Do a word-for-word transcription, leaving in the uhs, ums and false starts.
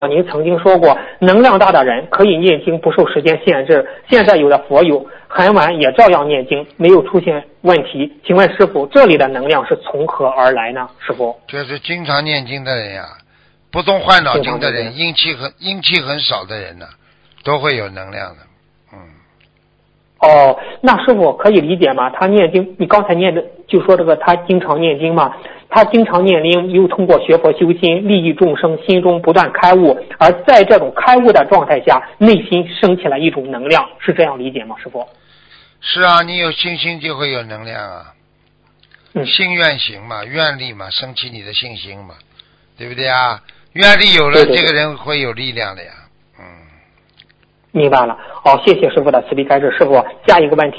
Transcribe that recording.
您曾经说过，能量大的人可以念经不受时间限制。现在有的佛友很晚也照样念经，没有出现问题。请问师傅，这里的能量是从何而来呢？师傅， 就是经常念经的人呀、啊，不动换脑筋的人，阴气很阴气很少的人呢、啊，都会有能量的。嗯。 哦，那师傅可以理解吗？他念经，你刚才念的就说这个，他经常念经嘛，他经常念经，又通过学佛修心，利益众生，心中不断开悟，而在这种开悟的状态下，内心升起了一种能量，是这样理解吗？师傅？ 是啊，你有信心就会有能量啊。 嗯， 心愿行嘛，愿力嘛，升起你的信心嘛，对不对啊？愿力有了， 对对对， 这个人会有力量的呀。嗯。 明白了。好，谢谢师傅的慈悲开示。师傅，下一个问题。